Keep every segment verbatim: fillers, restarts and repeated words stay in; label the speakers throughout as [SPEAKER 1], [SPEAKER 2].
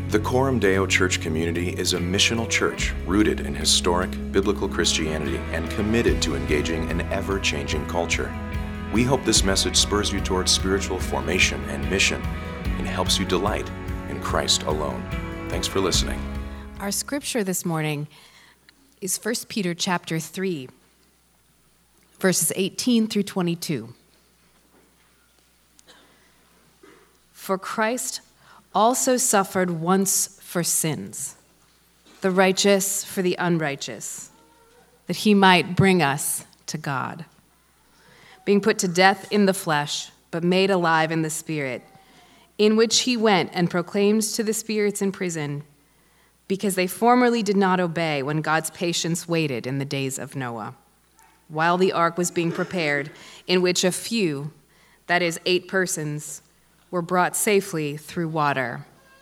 [SPEAKER 1] The Coram Deo Church community is a missional church rooted in historic biblical Christianity and committed to engaging an ever-changing culture. We hope this message spurs you towards spiritual formation and mission and helps you delight in Christ alone. Thanks for listening.
[SPEAKER 2] Our scripture this morning is First Peter chapter three, verses eighteen through twenty-two. For Christ also suffered once for sins, the righteous for the unrighteous, that he might bring us to God. Being put to death in the flesh, but made alive in the Spirit, in which he went and proclaimed to the spirits in prison, because they formerly did not obey when God's patience waited in the days of Noah, while the ark was being prepared, in which a few, that is, eight persons, were brought safely through water.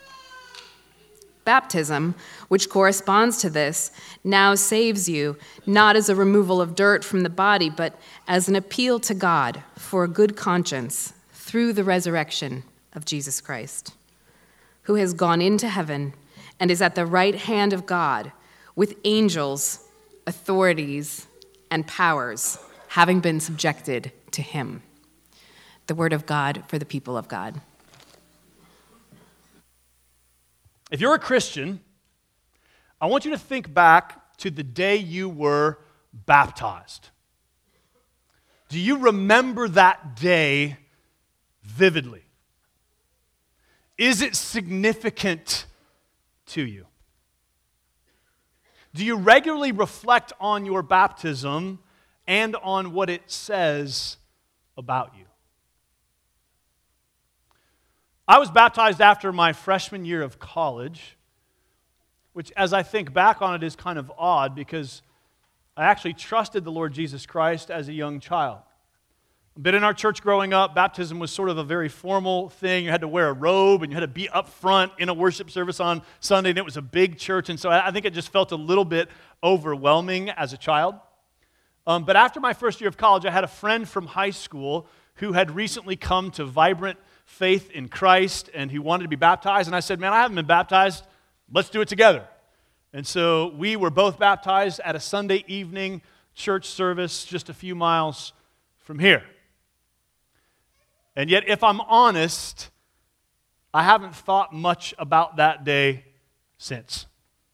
[SPEAKER 2] Baptism, which corresponds to this, now saves you, not as a removal of dirt from the body, but as an appeal to God for a good conscience through the resurrection of Jesus Christ, who has gone into heaven and is at the right hand of God with angels, authorities, and powers having been subjected to him. The word of God for the people of God.
[SPEAKER 3] If you're a Christian, I want you to think back to the day you were baptized. Do you remember that day vividly? Is it significant to you? Do you regularly reflect on your baptism and on what it says about you? I was baptized after my freshman year of college, which, as I think back on it, is kind of odd because I actually trusted the Lord Jesus Christ as a young child. But in our church growing up, baptism was sort of a very formal thing. You had to wear a robe and you had to be up front in a worship service on Sunday, and it was a big church, and so I think it just felt a little bit overwhelming as a child. Um, but after my first year of college, I had a friend from high school who had recently come to Vibrant Faith in Christ, and he wanted to be baptized, and I said, man, I haven't been baptized. Let's do it together. And so we were both baptized at a Sunday evening church service just a few miles from here. And yet, if I'm honest, I haven't thought much about that day since.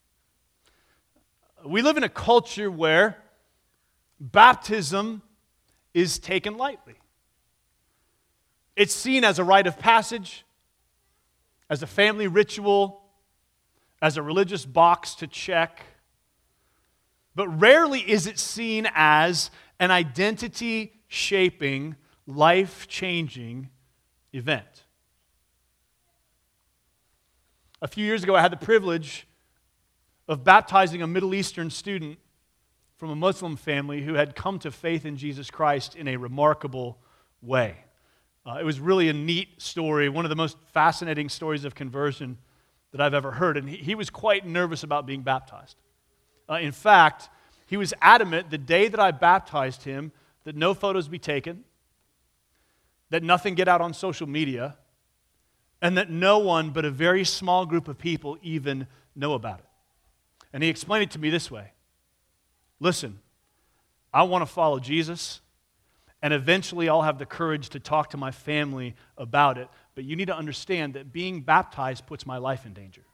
[SPEAKER 3] We live in a culture where baptism is taken lightly. It's seen as a rite of passage, as a family ritual, as a religious box to check. But rarely is it seen as an identity-shaping, life-changing event. A few years ago, I had the privilege of baptizing a Middle Eastern student from a Muslim family who had come to faith in Jesus Christ in a remarkable way. Uh, it was really a neat story, one of the most fascinating stories of conversion that I've ever heard. And he, he was quite nervous about being baptized. Uh, in fact, he was adamant the day that I baptized him that no photos be taken, that nothing get out on social media, and that no one but a very small group of people even know about it. And he explained it to me this way. Listen, I want to follow Jesus, and eventually I'll have the courage to talk to my family about it. But you need to understand that being baptized puts my life in danger.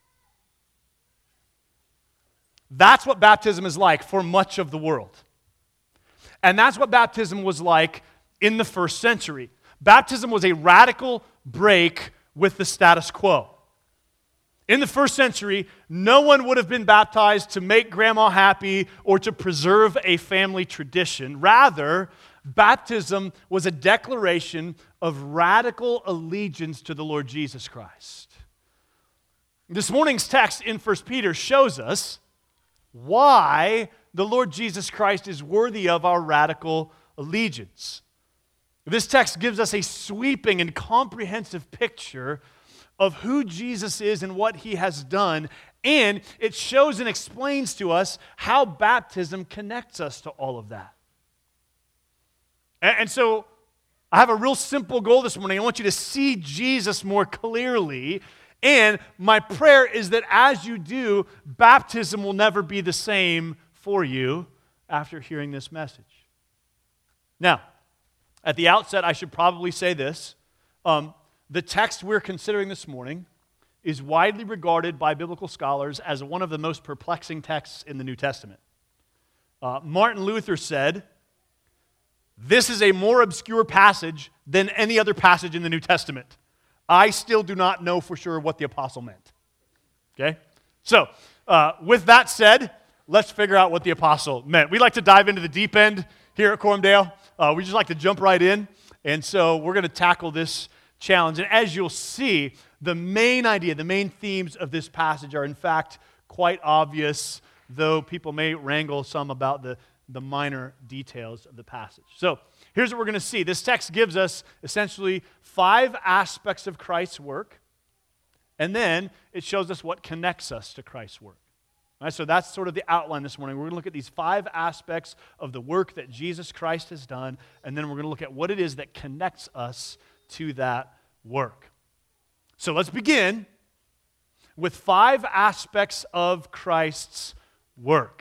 [SPEAKER 3] That's what baptism is like for much of the world. And that's what baptism was like in the first century. Baptism was a radical break with the status quo. In the first century, no one would have been baptized to make grandma happy or to preserve a family tradition. Rather, baptism was a declaration of radical allegiance to the Lord Jesus Christ. This morning's text in First Peter shows us why the Lord Jesus Christ is worthy of our radical allegiance. This text gives us a sweeping and comprehensive picture of who Jesus is and what he has done, and it shows and explains to us how baptism connects us to all of that. And so I have a real simple goal this morning. I want you to see Jesus more clearly And my prayer is that as you do, baptism will never be the same for you after hearing this message. Now, at the outset, I should probably say this. Um, the text we're considering this morning is widely regarded by biblical scholars as one of the most perplexing texts in the New Testament. Uh, Martin Luther said, "This is a more obscure passage than any other passage in the New Testament. I still do not know for sure what the apostle meant." Okay? So, uh, with that said, let's figure out what the apostle meant. We like to dive into the deep end here at Corumdale. Uh, we just like to jump right in. And so we're going to tackle this challenge. And as you'll see, the main idea, the main themes of this passage are in fact quite obvious, though people may wrangle some about the, the minor details of the passage. So here's what we're going to see. This text gives us essentially five aspects of Christ's work, and then it shows us what connects us to Christ's work. All right, so that's sort of the outline this morning. We're going to look at these five aspects of the work that Jesus Christ has done, and then we're going to look at what it is that connects us to that work. So let's begin with five aspects of Christ's work.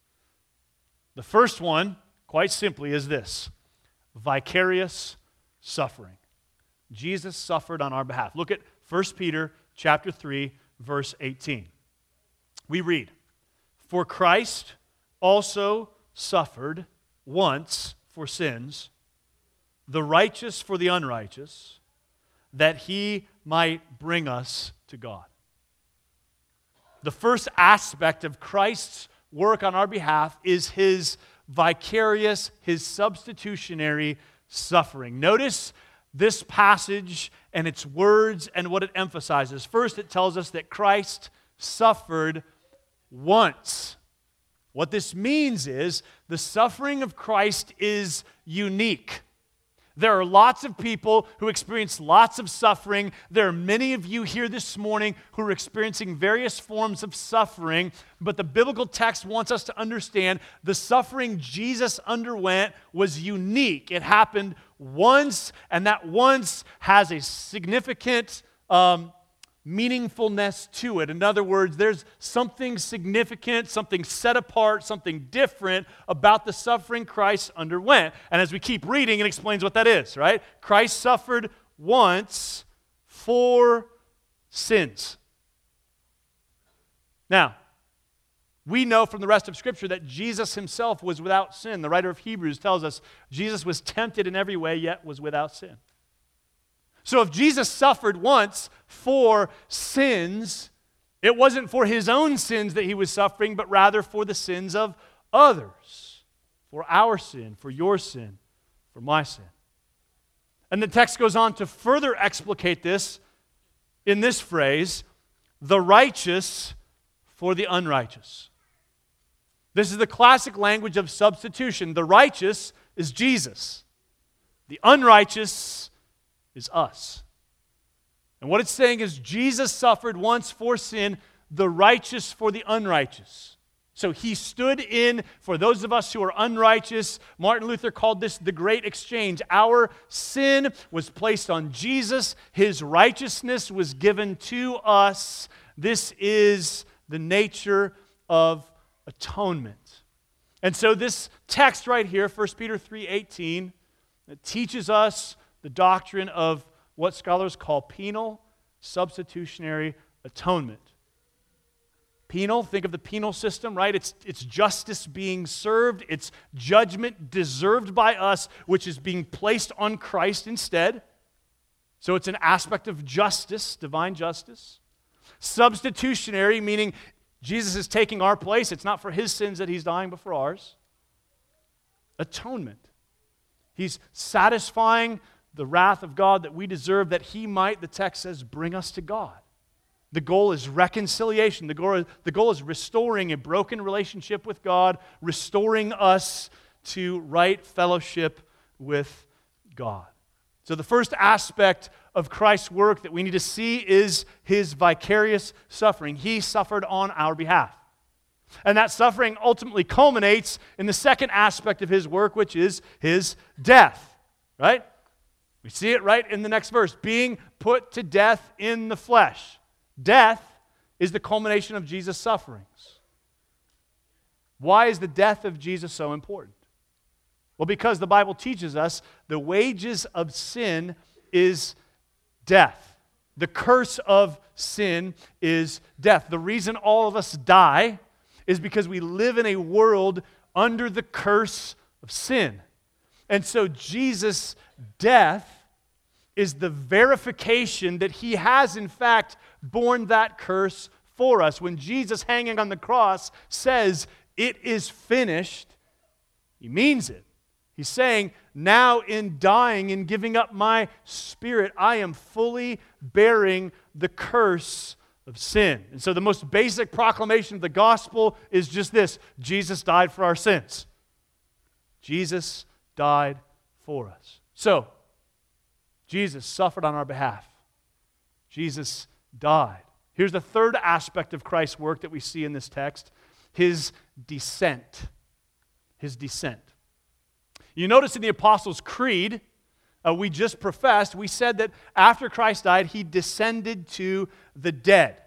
[SPEAKER 3] The first one, quite simply, is this: vicarious suffering. Jesus suffered on our behalf. Look at First Peter chapter three, verse eighteen. We read, "For Christ also suffered once for sins, the righteous for the unrighteous, that he might bring us to God." The first aspect of Christ's work on our behalf is his vicarious, his substitutionary suffering. Notice this passage and its words and what it emphasizes. First, it tells us that Christ suffered once. What this means is the suffering of Christ is unique. There are lots of people who experience lots of suffering. There are many of you here this morning who are experiencing various forms of suffering, but the biblical text wants us to understand the suffering Jesus underwent was unique. It happened once, and that once has a significant um, meaningfulness to it. In other words, there's something significant, something set apart, something different about the suffering Christ underwent. And as we keep reading, it explains what that is, right? Christ suffered once for sins. Now, we know from the rest of Scripture that Jesus himself was without sin. The writer of Hebrews tells us Jesus was tempted in every way, yet was without sin. So if Jesus suffered once for sins, it wasn't for his own sins that he was suffering, but rather for the sins of others. For our sin, for your sin, for my sin. And the text goes on to further explicate this in this phrase, the righteous for the unrighteous. This is the classic language of substitution. The righteous is Jesus. The unrighteous is us. And what it's saying is Jesus suffered once for sin, the righteous for the unrighteous. So he stood in for those of us who are unrighteous. Martin Luther called this the great exchange. Our sin was placed on Jesus. His righteousness was given to us. This is the nature of atonement. And so this text right here, First Peter three eighteen, it teaches us the doctrine of what scholars call penal substitutionary atonement. Penal, think of the penal system, right? It's, it's justice being served. It's judgment deserved by us, which is being placed on Christ instead. So it's an aspect of justice, divine justice. Substitutionary, meaning Jesus is taking our place. It's not for his sins that he's dying, but for ours. Atonement. He's satisfying the wrath of God that we deserve, that he might, the text says, bring us to God. The goal is reconciliation. The goal, the goal is restoring a broken relationship with God, restoring us to right fellowship with God. So the first aspect of Christ's work that we need to see is his vicarious suffering. He suffered on our behalf. And that suffering ultimately culminates in the second aspect of his work, which is his death, right? We see it right in the next verse. Being put to death in the flesh. Death is the culmination of Jesus' sufferings. Why is the death of Jesus so important? Well, because the Bible teaches us the wages of sin is death. The curse of sin is death. The reason all of us die is because we live in a world under the curse of sin. And so Jesus' death is the verification that he has in fact borne that curse for us. When Jesus hanging on the cross says, "It is finished," he means it. He's saying, now in dying and giving up my spirit, I am fully bearing the curse of sin. And so the most basic proclamation of the gospel is just this: Jesus died for our sins. Jesus died for us. So, Jesus suffered on our behalf. Jesus died. Here's the third aspect of Christ's work that we see in this text: his descent. His descent. You notice in the Apostles' Creed, uh, we just professed, we said that after Christ died, he descended to the dead.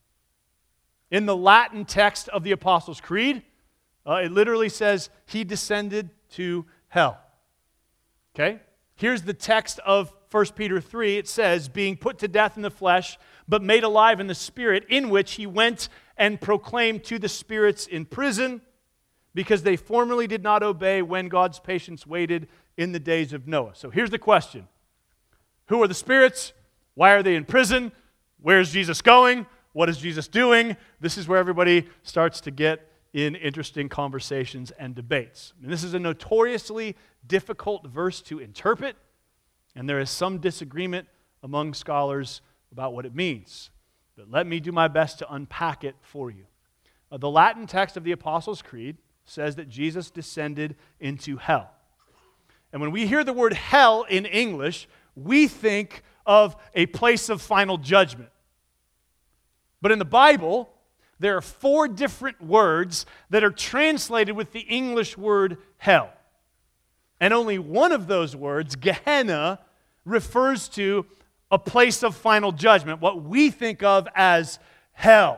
[SPEAKER 3] In the Latin text of the Apostles' Creed, uh, it literally says he descended to hell. Okay? Here's the text of First Peter three. It says, being put to death in the flesh, but made alive in the spirit, in which he went and proclaimed to the spirits in prison, because they formerly did not obey when God's patience waited in the days of Noah. So here's the question. Who are the spirits? Why are they in prison? Where's Jesus going? What is Jesus doing? This is where everybody starts to get in interesting conversations and debates. And this is a notoriously difficult verse to interpret, and there is some disagreement among scholars about what it means. But let me do my best to unpack it for you. Uh, the Latin text of the Apostles' Creed says that Jesus descended into hell. And when we hear the word hell in English, we think of a place of final judgment. But in the Bible, there are four different words that are translated with the English word hell. And only one of those words, Gehenna, refers to a place of final judgment, what we think of as hell.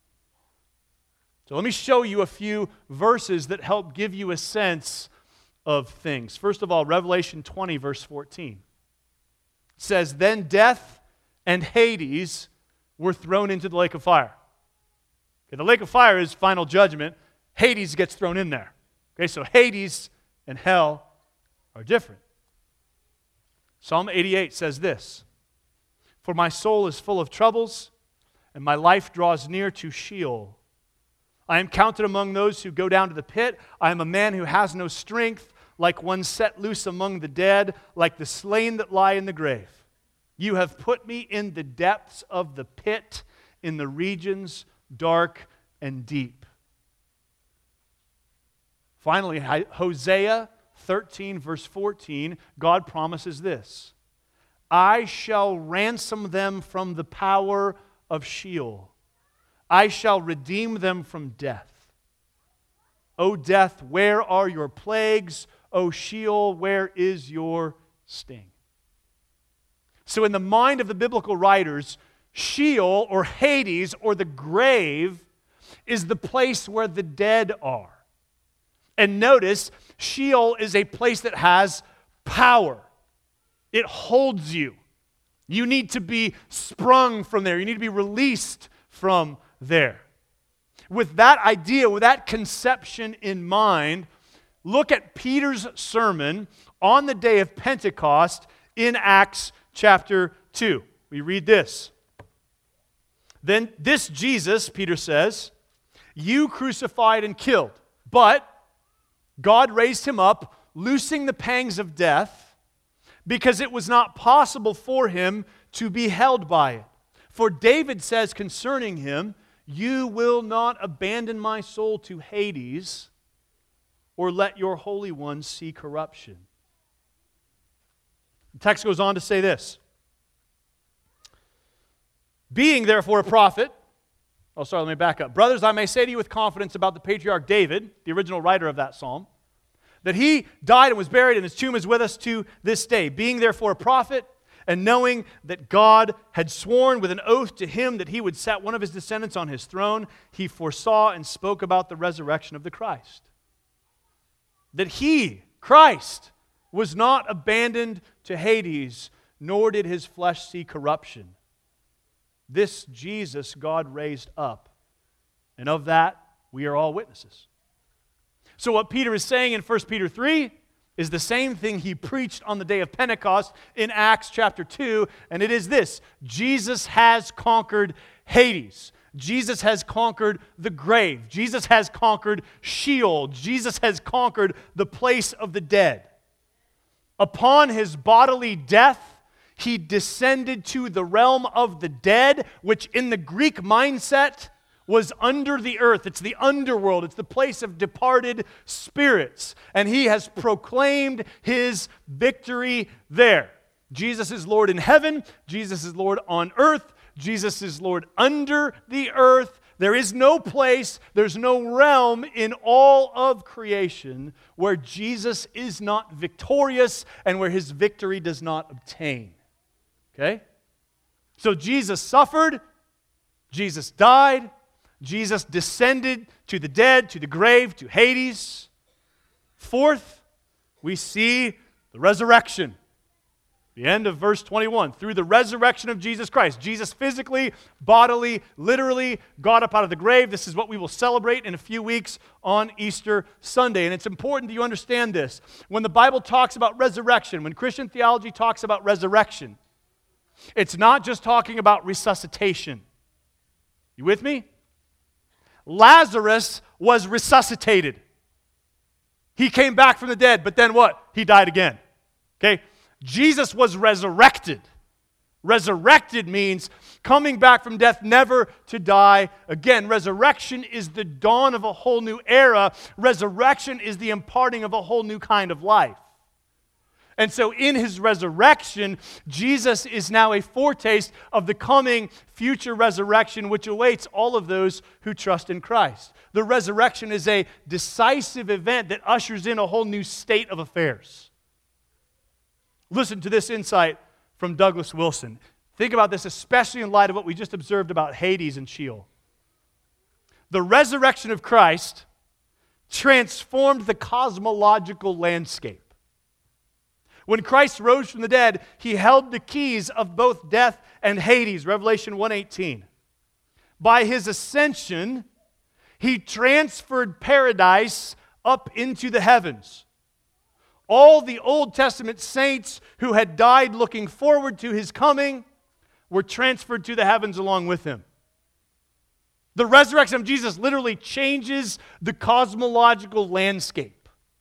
[SPEAKER 3] So let me show you a few verses that help give you a sense of things. First of all, Revelation twenty, verse fourteen. It says, then death and Hades were thrown into the lake of fire. Okay, the lake of fire is final judgment. Hades gets thrown in there. Okay, so Hades and hell are different. Psalm eighty-eight says this: for my soul is full of troubles, and my life draws near to Sheol. I am counted among those who go down to the pit. I am a man who has no strength, like one set loose among the dead, like the slain that lie in the grave. You have put me in the depths of the pit, in the regions dark and deep. Finally, Hosea thirteen, verse fourteen, God promises this: I shall ransom them from the power of Sheol. I shall redeem them from death. O death, where are your plagues? O Sheol, where is your sting? So in the mind of the biblical writers, Sheol, or Hades, or the grave, is the place where the dead are. And notice, Sheol is a place that has power. It holds you. You need to be sprung from there. You need to be released from there. With that idea, with that conception in mind, look at Peter's sermon on the day of Pentecost in Acts chapter two. We read this. Then this Jesus, Peter says, you crucified and killed, but God raised him up, loosing the pangs of death, because it was not possible for him to be held by it. For David says concerning him, you will not abandon my soul to Hades, or let your Holy One see corruption. The text goes on to say this: being therefore a prophet, oh sorry, let me back up. Brothers, I may say to you with confidence about the patriarch David, the original writer of that psalm, that he died and was buried, and his tomb is with us to this day. Being therefore a prophet, And knowing that God had sworn with an oath to him that he would set one of his descendants on his throne, he foresaw and spoke about the resurrection of the Christ. That he, Christ, was not abandoned to Hades, nor did his flesh see corruption. This Jesus God raised up, and of that we are all witnesses. So what Peter is saying in First Peter three is the same thing he preached on the day of Pentecost in Acts chapter two, and it is this: Jesus has conquered Hades. Jesus has conquered the grave. Jesus has conquered Sheol. Jesus has conquered the place of the dead. Upon his bodily death, he descended to the realm of the dead, which in the Greek mindset was under the earth. It's the underworld. It's the place of departed spirits. And he has proclaimed his victory there. Jesus is Lord in heaven. Jesus is Lord on earth. Jesus is Lord under the earth. There is no place, there's no realm in all of creation where Jesus is not victorious and where his victory does not obtain. Okay? So Jesus suffered, Jesus died, Jesus descended to the dead, to the grave, to Hades. Fourth, we see the resurrection. The end of verse twenty-one. Through the resurrection of Jesus Christ. Jesus physically, bodily, literally got up out of the grave. This is what we will celebrate in a few weeks on Easter Sunday. And it's important that you understand this. When the Bible talks about resurrection, when Christian theology talks about resurrection, it's not just talking about resuscitation. You with me? Lazarus was resuscitated. He came back from the dead, but then what? He died again. Okay? Jesus was resurrected. Resurrected means coming back from death, never to die again. Resurrection is the dawn of a whole new era. Resurrection is the imparting of a whole new kind of life. And so in his resurrection, Jesus is now a foretaste of the coming future resurrection which awaits all of those who trust in Christ. The resurrection is a decisive event that ushers in a whole new state of affairs. Listen to this insight from Douglas Wilson. Think about this, especially in light of what we just observed about Hades and Sheol. The resurrection of Christ transformed the cosmological landscape. When Christ rose from the dead, he held the keys of both death and Hades, Revelation one eighteen. By his ascension, he transferred paradise up into the heavens. All the Old Testament saints who had died looking forward to his coming were transferred to the heavens along with him. The resurrection of Jesus literally changes the cosmological landscape.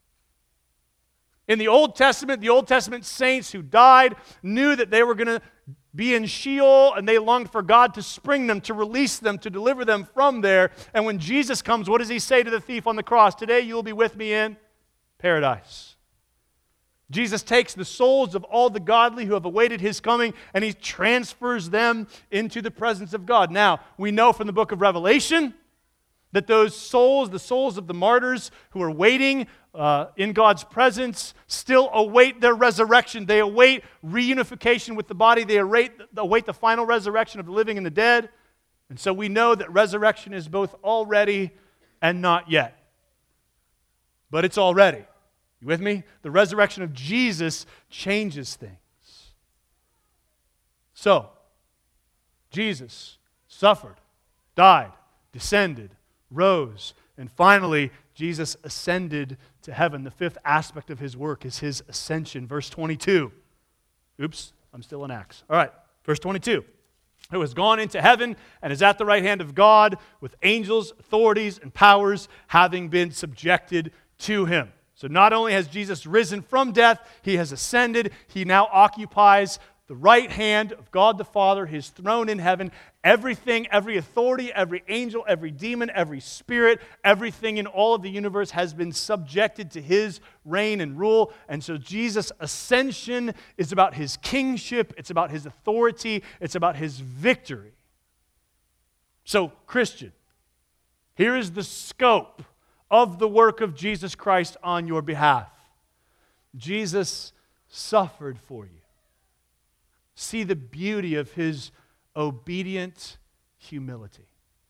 [SPEAKER 3] In the Old Testament, the Old Testament saints who died knew that they were going to be in Sheol, and they longed for God to spring them, to release them, to deliver them from there. And when Jesus comes, what does he say to the thief on the cross? Today you will be with me in paradise. Jesus takes the souls of all the godly who have awaited his coming, and he transfers them into the presence of God. Now, we know from the book of Revelation that those souls, the souls of the martyrs who are waiting uh, in God's presence, still await their resurrection. They await reunification with the body. They await, await the final resurrection of the living and the dead. And so we know that resurrection is both already and not yet. But it's already. You with me? The resurrection of Jesus changes things. So, Jesus suffered, died, descended, rose, and finally, Jesus ascended to heaven. The fifth aspect of his work is his ascension. Verse twenty-two. Oops, I'm still in Acts. All right, verse twenty-two. Who has gone into heaven and is at the right hand of God with angels, authorities, and powers having been subjected to him. So not only has Jesus risen from death, he has ascended. He now occupies the right hand of God the Father, his throne in heaven. Everything, every authority, every angel, every demon, every spirit, everything in all of the universe has been subjected to his reign and rule. And so Jesus' ascension is about his kingship, it's about his authority, it's about his victory. So, Christian, here is the scope of the work of Jesus Christ on your behalf. Jesus suffered for you. See the beauty of his obedient humility.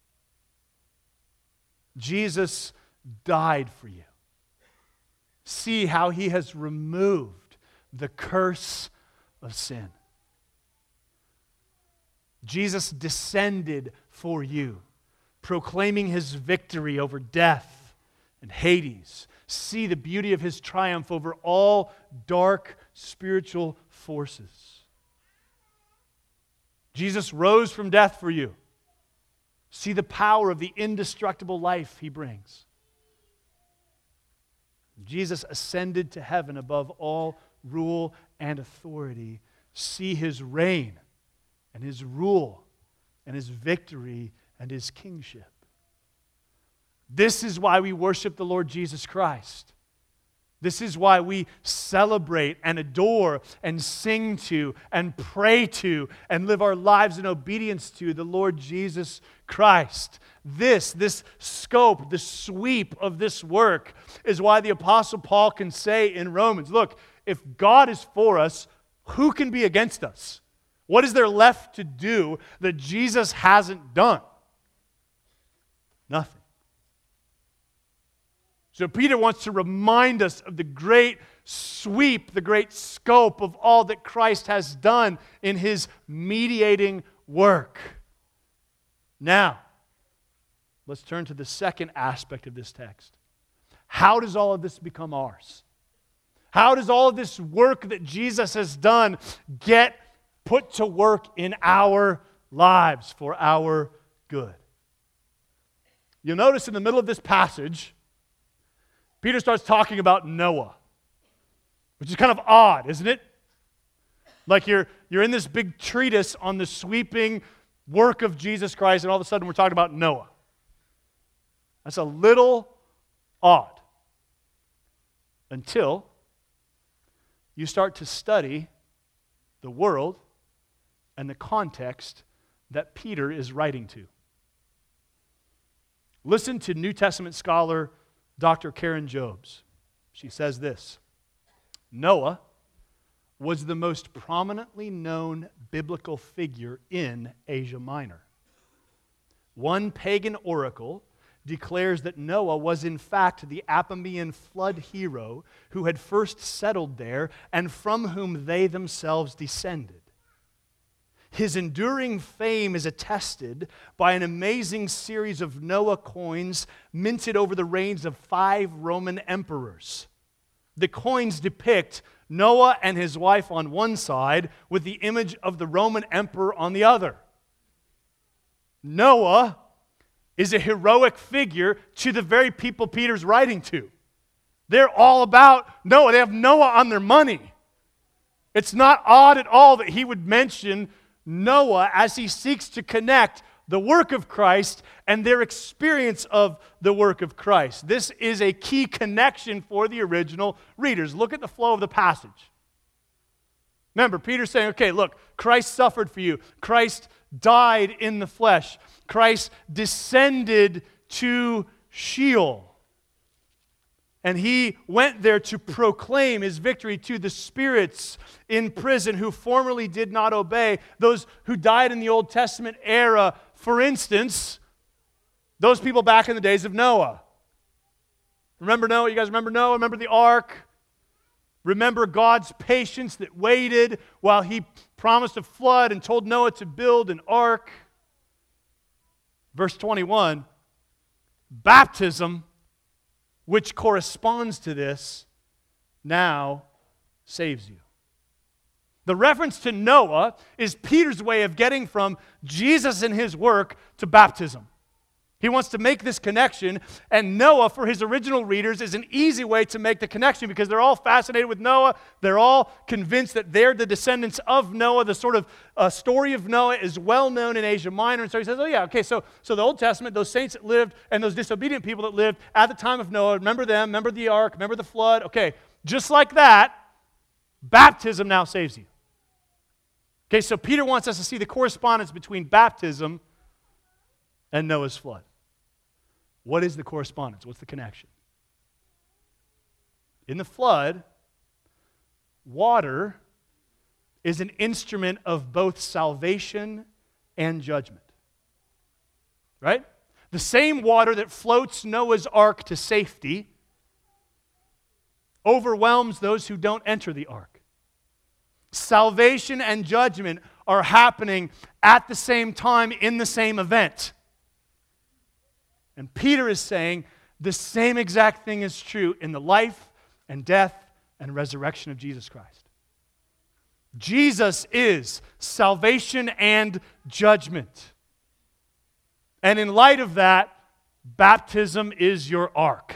[SPEAKER 3] Jesus died for you. See how he has removed the curse of sin. Jesus descended for you, proclaiming his victory over death and Hades. See the beauty of his triumph over all dark spiritual forces. Jesus rose from death for you. See the power of the indestructible life he brings. Jesus ascended to heaven above all rule and authority. See his reign and his rule and his victory and his kingship. This is why we worship the Lord Jesus Christ. This is why we celebrate and adore and sing to and pray to and live our lives in obedience to the Lord Jesus Christ. This, this scope, the sweep of this work is why the Apostle Paul can say in Romans, look, if God is for us, who can be against us? What is there left to do that Jesus hasn't done? Nothing. So Peter wants to remind us of the great sweep, the great scope of all that Christ has done in his mediating work. Now, let's turn to the second aspect of this text. How does all of this become ours? How does all of this work that Jesus has done get put to work in our lives for our good? You'll notice in the middle of this passage, Peter starts talking about Noah, which is kind of odd, isn't it? Like you're, you're in this big treatise on the sweeping work of Jesus Christ, and all of a sudden we're talking about Noah. That's a little odd until you start to study the world and the context that Peter is writing to. Listen to New Testament scholar Doctor Karen Jobes. She says this: Noah was the most prominently known biblical figure in Asia Minor. One pagan oracle declares that Noah was in fact the Apamean flood hero who had first settled there and from whom they themselves descended. His enduring fame is attested by an amazing series of Noah coins minted over the reigns of five Roman emperors. The coins depict Noah and his wife on one side with the image of the Roman emperor on the other. Noah is a heroic figure to the very people Peter's writing to. They're all about Noah. They have Noah on their money. It's not odd at all that he would mention Noah as he seeks to connect the work of Christ and their experience of the work of Christ. This is a key connection for the original readers. Look at the flow of the passage. Remember, Peter's saying, okay, look, Christ suffered for you. Christ died in the flesh. Christ descended to Sheol. And he went there to proclaim his victory to the spirits in prison who formerly did not obey, those who died in the Old Testament era. For instance, those people back in the days of Noah. Remember Noah? You guys remember Noah? Remember the ark? Remember God's patience that waited while he promised a flood and told Noah to build an ark? Verse twenty-one, baptism, which corresponds to this, now saves you. The reference to Noah is Peter's way of getting from Jesus and his work to baptism. He wants to make this connection, and Noah, for his original readers, is an easy way to make the connection because they're all fascinated with Noah. They're all convinced that they're the descendants of Noah. The sort of uh, story of Noah is well known in Asia Minor, and so he says, oh yeah, okay, so, so the Old Testament, those saints that lived and those disobedient people that lived at the time of Noah, remember them, remember the ark, remember the flood. Okay, just like that, baptism now saves you. Okay, so Peter wants us to see the correspondence between baptism and Noah's flood. What is the correspondence? What's the connection? In the flood, water is an instrument of both salvation and judgment. Right? The same water that floats Noah's ark to safety overwhelms those who don't enter the ark. Salvation and judgment are happening at the same time in the same event. And Peter is saying the same exact thing is true in the life and death and resurrection of Jesus Christ. Jesus is salvation and judgment. And in light of that, baptism is your ark.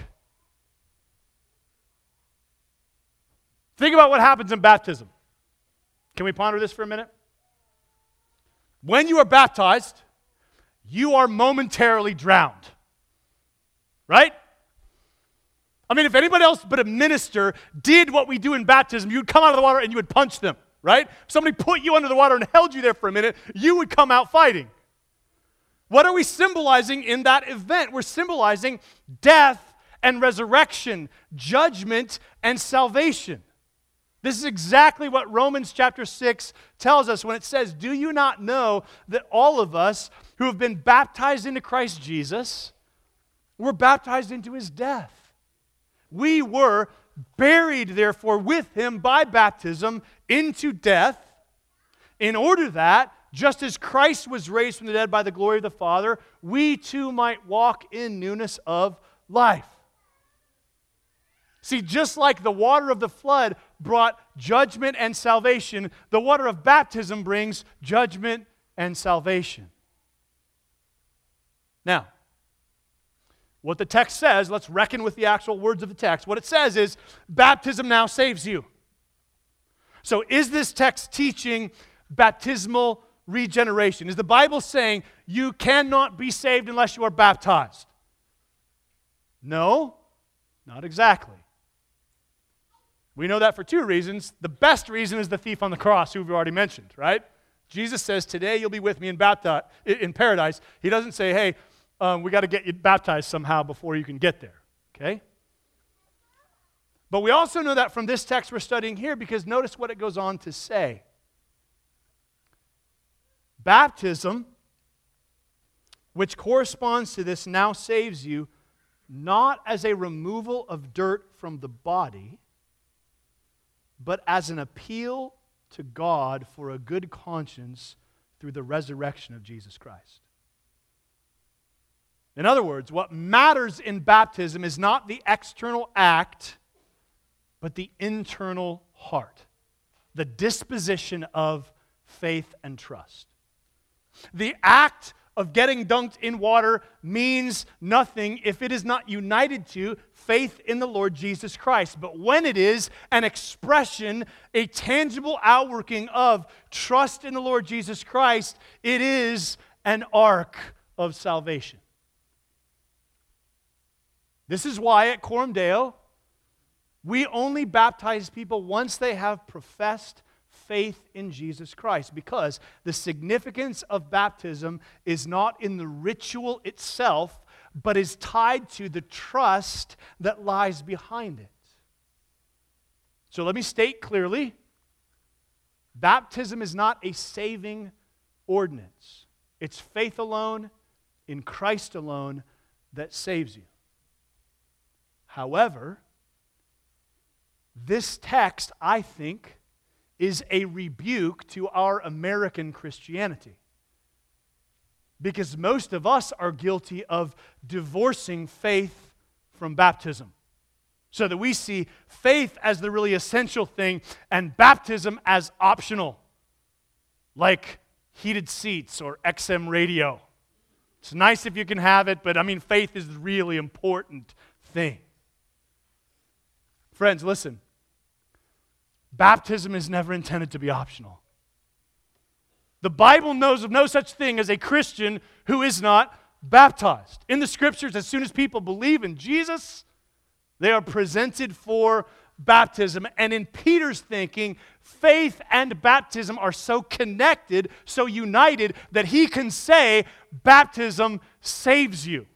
[SPEAKER 3] Think about what happens in baptism. Can we ponder this for a minute? When you are baptized, you are momentarily drowned. Right? I mean, if anybody else but a minister did what we do in baptism, you would come out of the water and you would punch them. Right? If somebody put you under the water and held you there for a minute, you would come out fighting. What are we symbolizing in that event? We're symbolizing death and resurrection, judgment and salvation. This is exactly what Romans chapter six tells us when it says, "Do you not know that all of us who have been baptized into Christ Jesus were baptized into his death? We were buried, therefore, with him by baptism into death, in order that, just as Christ was raised from the dead by the glory of the Father, we too might walk in newness of life." See, just like the water of the flood brought judgment and salvation, the water of baptism brings judgment and salvation. Now, what the text says, let's reckon with the actual words of the text. What it says is, baptism now saves you. So is this text teaching baptismal regeneration? Is the Bible saying you cannot be saved unless you are baptized? No, not exactly. We know that for two reasons. The best reason is the thief on the cross, who we've already mentioned, right? Jesus says, "Today you'll be with me in, bapti- in paradise." He doesn't say, "Hey, um, we got to get you baptized somehow before you can get there." Okay? But we also know that from this text we're studying here, because notice what it goes on to say. Baptism, which corresponds to this, now saves you, not as a removal of dirt from the body, but as an appeal to God for a good conscience through the resurrection of Jesus Christ. In other words, what matters in baptism is not the external act, but the internal heart, the disposition of faith and trust. The act of getting dunked in water means nothing if it is not united to faith in the Lord Jesus Christ. But when it is an expression, a tangible outworking of trust in the Lord Jesus Christ, it is an ark of salvation. This is why at Coram Deo, we only baptize people once they have professed faith in Jesus Christ, because the significance of baptism is not in the ritual itself, but is tied to the trust that lies behind it. So let me state clearly, baptism is not a saving ordinance. It's faith alone, in Christ alone, that saves you. However, this text, I think, is a rebuke to our American Christianity. Because most of us are guilty of divorcing faith from baptism. So that we see faith as the really essential thing and baptism as optional. Like heated seats or X M radio. It's nice if you can have it, but I mean, faith is the really important thing. Friends, listen. Baptism is never intended to be optional. The Bible knows of no such thing as a Christian who is not baptized. In the Scriptures, as soon as people believe in Jesus, they are presented for baptism. And in Peter's thinking, faith and baptism are so connected, so united, that he can say, baptism saves you.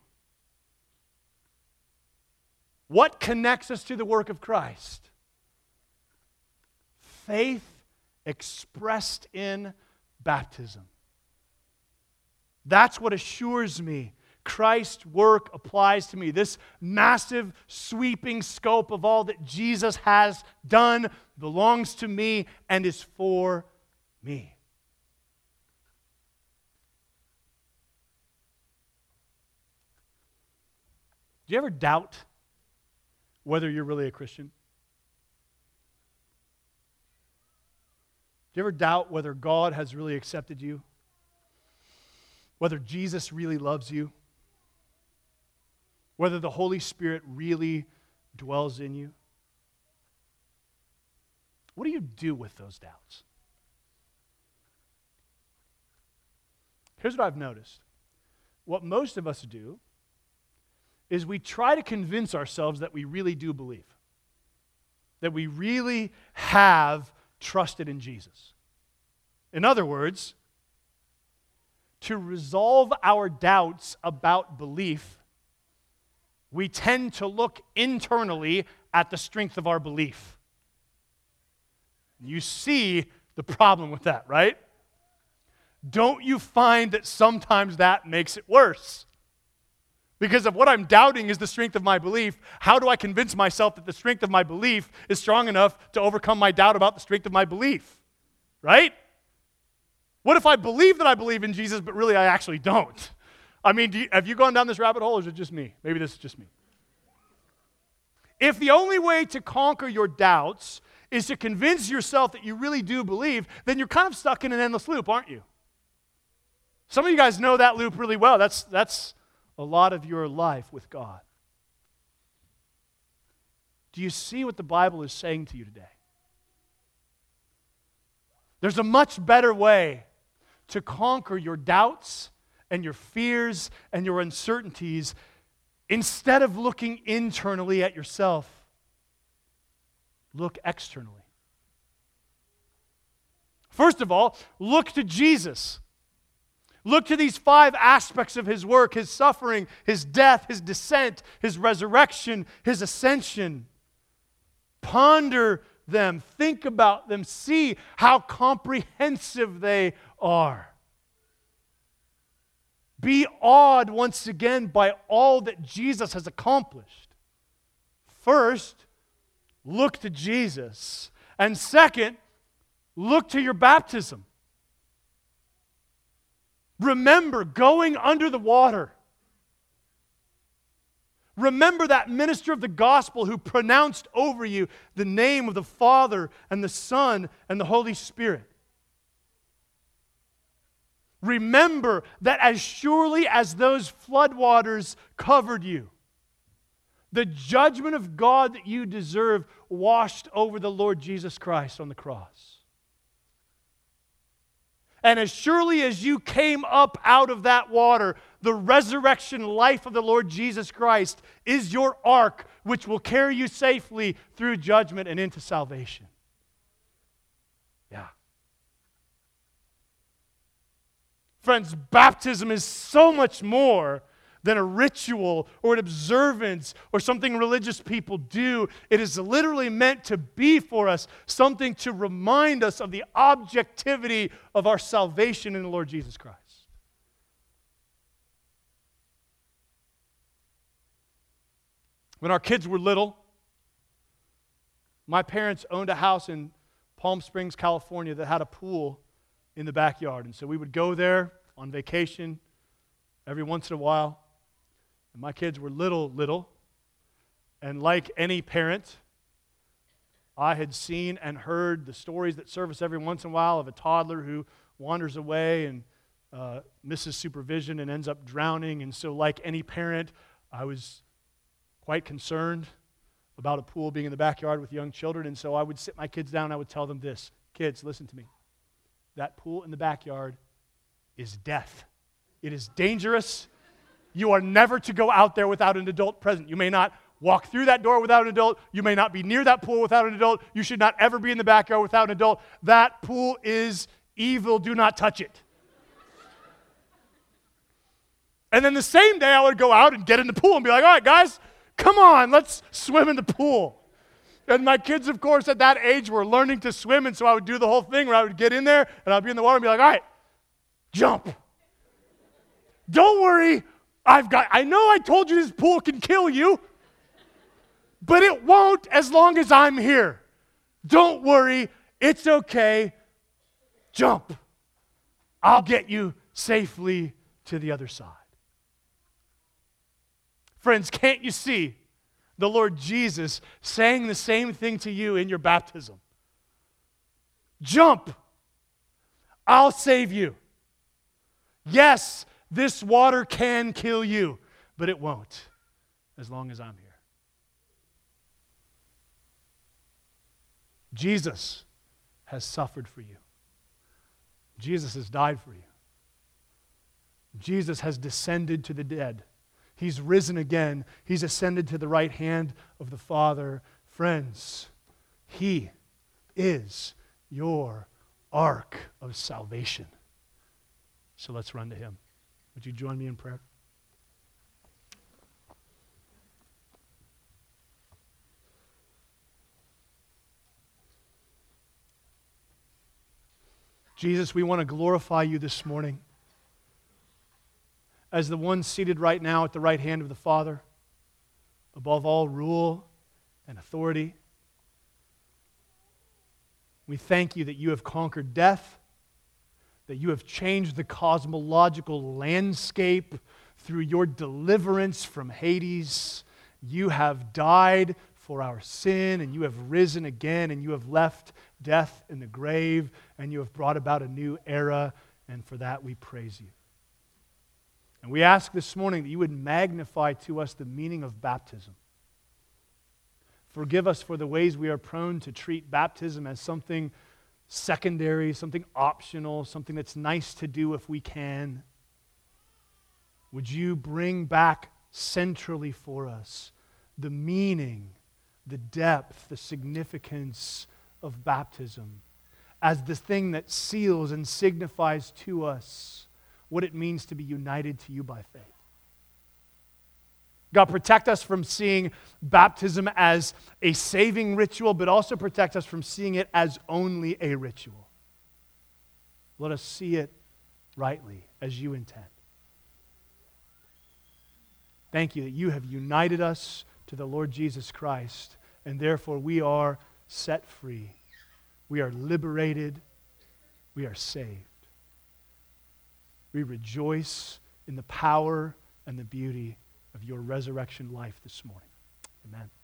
[SPEAKER 3] What connects us to the work of Christ? Faith expressed in baptism. That's what assures me Christ's work applies to me. This massive, sweeping scope of all that Jesus has done belongs to me and is for me. Do you ever doubt whether you're really a Christian? Do you ever doubt whether God has really accepted you? Whether Jesus really loves you? Whether the Holy Spirit really dwells in you? What do you do with those doubts? Here's what I've noticed. What most of us do is we try to convince ourselves that we really do believe, that we really have trusted in Jesus. In other words, to resolve our doubts about belief, we tend to look internally at the strength of our belief. You see the problem with that, right? Don't you find that sometimes that makes it worse? Because if what I'm doubting is the strength of my belief, how do I convince myself that the strength of my belief is strong enough to overcome my doubt about the strength of my belief? Right? What if I believe that I believe in Jesus, but really I actually don't? I mean, do you, have you gone down this rabbit hole, or is it just me? Maybe this is just me. If the only way to conquer your doubts is to convince yourself that you really do believe, then you're kind of stuck in an endless loop, aren't you? Some of you guys know that loop really well. That's, that's a lot of your life with God. Do you see what the Bible is saying to you today? There's a much better way to conquer your doubts and your fears and your uncertainties instead of looking internally at yourself. Look externally. First of all, look to Jesus. Look to these five aspects of his work: his suffering, his death, his descent, his resurrection, his ascension. Ponder them, think about them, see how comprehensive they are. Be awed once again by all that Jesus has accomplished. First, look to Jesus. And second, look to your baptism. Remember going under the water. Remember that minister of the gospel who pronounced over you the name of the Father and the Son and the Holy Spirit. Remember that as surely as those floodwaters covered you, the judgment of God that you deserve washed over the Lord Jesus Christ on the cross. And as surely as you came up out of that water, the resurrection life of the Lord Jesus Christ is your ark, which will carry you safely through judgment and into salvation. Yeah. Friends, baptism is so much more than a ritual or an observance or something religious people do. It is literally meant to be for us something to remind us of the objectivity of our salvation in the Lord Jesus Christ. When our kids were little, my parents owned a house in Palm Springs, California that had a pool in the backyard. And so we would go there on vacation every once in a while. And my kids were little, little. And like any parent, I had seen and heard the stories that surface every once in a while of a toddler who wanders away and uh, misses supervision and ends up drowning. And so like any parent, I was quite concerned about a pool being in the backyard with young children. And so I would sit my kids down and I would tell them this: kids, listen to me. That pool in the backyard is death. It is dangerous. You are never to go out there without an adult present. You may not walk through that door without an adult. You may not be near that pool without an adult. You should not ever be in the backyard without an adult. That pool is evil. Do not touch it. And then the same day I would go out and get in the pool and be like, all right, guys, come on, let's swim in the pool. And my kids, of course, at that age were learning to swim, and so I would do the whole thing where I would get in there, and I'd be in the water and be like, all right, jump. Don't worry, I've got, I know I told you this pool can kill you, but it won't as long as I'm here. Don't worry, it's okay. Jump. I'll get you safely to the other side. Friends, can't you see the Lord Jesus saying the same thing to you in your baptism? Jump. I'll save you. Yes, this water can kill you, but it won't as long as I'm here. Jesus has suffered for you. Jesus has died for you. Jesus has descended to the dead. He's risen again. He's ascended to the right hand of the Father. Friends, He is your ark of salvation. So let's run to Him. Would you join me in prayer? Jesus, we want to glorify you this morning as the one seated right now at the right hand of the Father, above all rule and authority. We thank you that you have conquered death, that you have changed the cosmological landscape through your deliverance from Hades. You have died for our sin, and you have risen again, and you have left death in the grave, and you have brought about a new era, and for that we praise you. And we ask this morning that you would magnify to us the meaning of baptism. Forgive us for the ways we are prone to treat baptism as something secondary, something optional, something that's nice to do if we can. Would you bring back centrally for us the meaning, the depth, the significance of baptism as the thing that seals and signifies to us what it means to be united to you by faith. God, protect us from seeing baptism as a saving ritual, but also protect us from seeing it as only a ritual. Let us see it rightly as you intend. Thank you that you have united us to the Lord Jesus Christ, and therefore we are set free. We are liberated. We are saved. We rejoice in the power and the beauty of your resurrection life this morning. Amen.